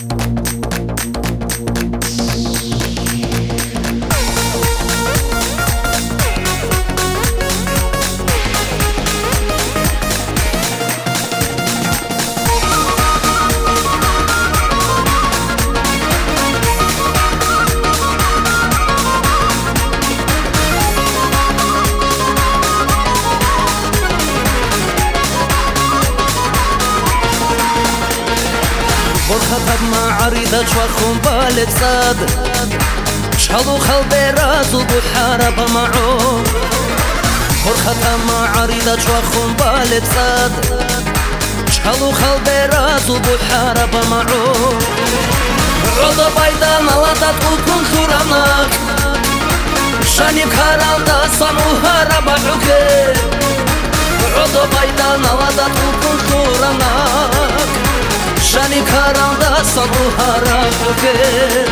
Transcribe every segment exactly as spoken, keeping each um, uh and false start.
خطب معرضة شوخهم بالبصاد شالو خلبيرات وبحارب معو خطب معرضة شوخهم بالبصاد شالو خلبيرات وبحارب معو عضو بايدان لطت وكن خورانك شاني بخاران داستان وهارب عوكي عضو بايدان لطت وكن خورانك شاني بخاران داستان وهارب عوكي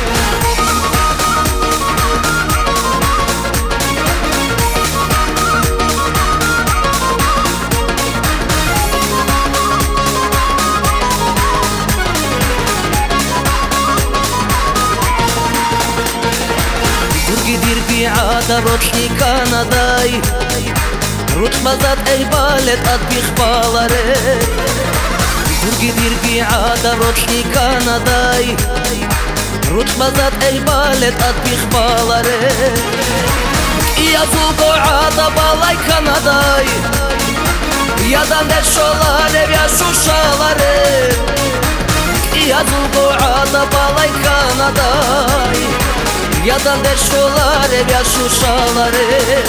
ديربي عادة روتشني كنداي روت بزاد اي بالت اطبيخ بالاري تركي ديربي عادة روتشني كنداي روت بزاد اي بالت اطبيخ بالاري يا زوجو عادة بالاي كنداي يا داندر شولاري يا شوشالاري يا زوجو عادة بالاي كنداي Yadan deşolar ev ya şuşaları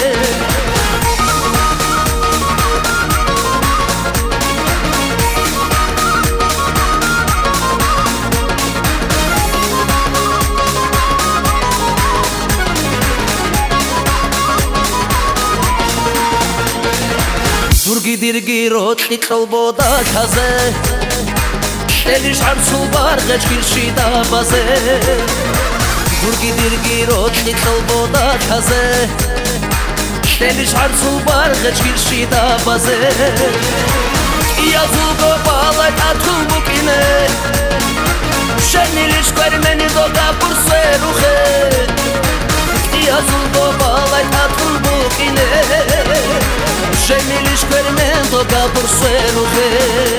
Durgi dirgi rotli kolboda kaze Eliş arsul bar geç girşida baze Durgi dirgi rotli kolboda kaze Eliş arsul bar geç girşida baze Yazulgo balay atul bukine Şeniliş vermeni doga purse ruhe Yazulgo balay atul bukine Şeniliş vermeni doga purse ruhe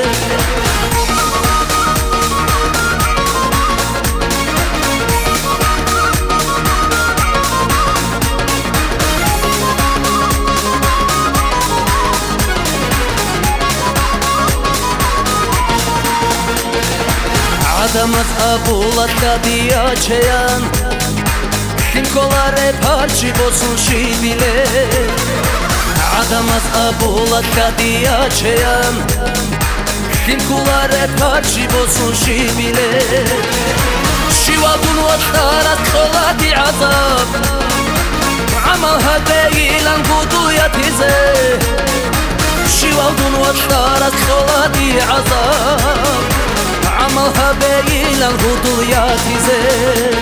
Adamaz abulat kadıya çeyan Kinkolare parçı bosun şibile Adamaz abulat kadıya çeyan Kinkolare parçı bosun şibile Şivadun vattarat kolati azab Amal habeyilan kuduya tize Şivadun vattarat kolati azab عملها بايلا الغضويات زين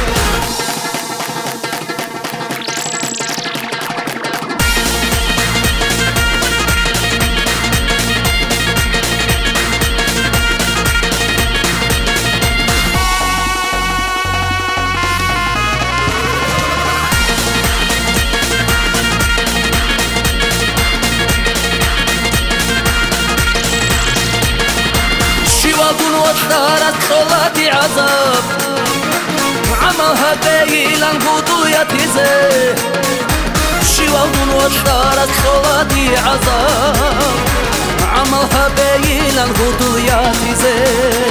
وطارت خلاتي عذاب عملها بايلا الغضوية تزي شواودون وطارت خلاتي عذاب عملها بايلا الغضوية تزي